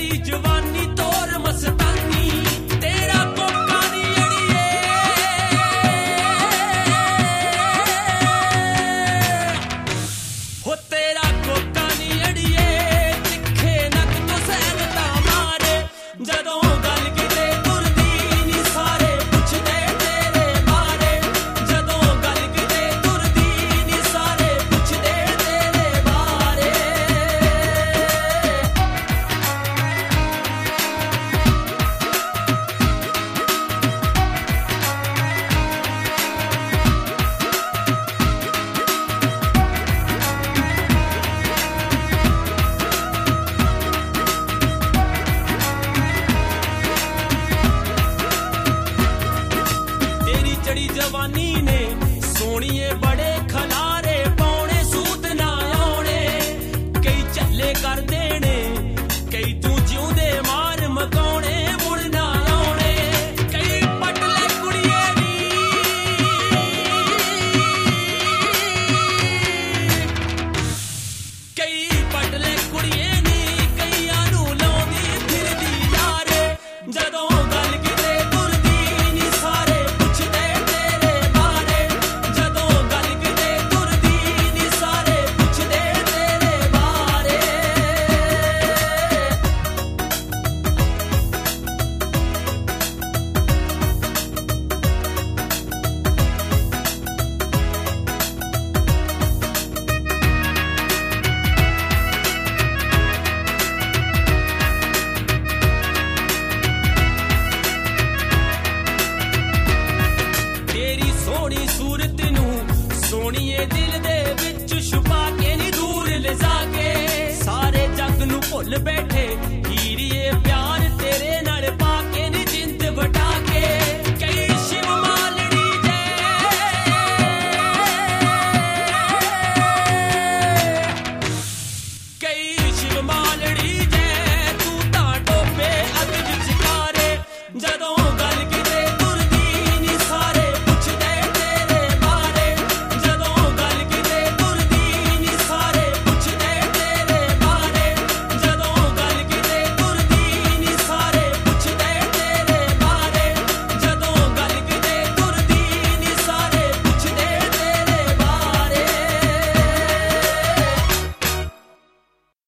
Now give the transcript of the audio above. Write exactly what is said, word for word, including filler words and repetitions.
ਚੜੀ ਜਵਾਨੀ ਤੋਰ ਮਸਤਾਨੀ ਤੇਰਾ ਕੋਕਾ ਨੀ ਅੜੀਏ ਹੋ ਤੇਰਾ ਕੋਕਾ ਨੀ ਅੜੀਏ ਤਿੱਖੇ ਨੱਕ ਤੋਂ ਸੈਨਤਾ ਮਾਰੇ ਜਦੋਂ ਗੱਲ ਕਿਤੇ ਤੁਰਦੀ ਨੀ ਸਾਰੇ ਪੁੱਛਦੇ ਤੇਰੇ ਬਾਰੇ ਜਦੋਂ ਗੱਲ ਕਿਤੇ ਤੁਰਦੀ ਨੀ ਸਾਰੇ ਪੁੱਛਦੇ ਤੇਰੇ ਬਾਰੇ ਤੇਰੀ ਚੜੀ ਜਵਾਨੀ ਨੇ ਸੋਹਣੀਏ ਬੜੇ ਖਲਾਰੇ ਪਾਉਣੇ ਸੂਤ ਨਾ ਆਉਣੇ ਕਈ ਝੱਲੇ ਕਰ ਦੇਣੇ ਕਈ ਤੂੰ ਜਿਉਂਦੇ ਮਾਰ ਮਕਾਉਣੇ ਮੁੜ ਨਾ ਆਉਣੇ ਕਈ ਪੱਟ ਲੈ ਕੁੜੀਏ ਨੀ ਕਈ ਪੱਟ ਲੈ ਕੁੜੀਏ ਨੀ ਕਈਆਂ ਨੂੰ ਲਾਉਂਦੀ ਫਿਰਦੀ ਯਾਰੇ ਜਦੋਂ ਗੱਲ ਕਿਤੇ ਤੁਰਦੀ ਨੀ ਸਾਰੇ ਪੁੱਛਦੇ ਤੇਰੇ ਬਾਰੇ ਜਦੋਂ ਗੱਲ ਕਿਤੇ ਤੁਰਦੀ ਨੀ ਸਾਰੇ ਪੁੱਛਦੇ ਤੇਰੇ ਬਾਰੇ ਤੇਰੀ ਸੋਹਣੀ ਸੂਰਤ ਨੂੰ ਸੋਹਣੀਏ ਦਿਲ ਦੇ ਵਿੱਚ ਛੁਪਾ ਕੇ ਨੀ ਦੂਰ ਲਿਜਾ ਕੇ ਸਾਰੇ ਜੱਗ ਨੂੰ ਭੁੱਲ ਬੈਠੇ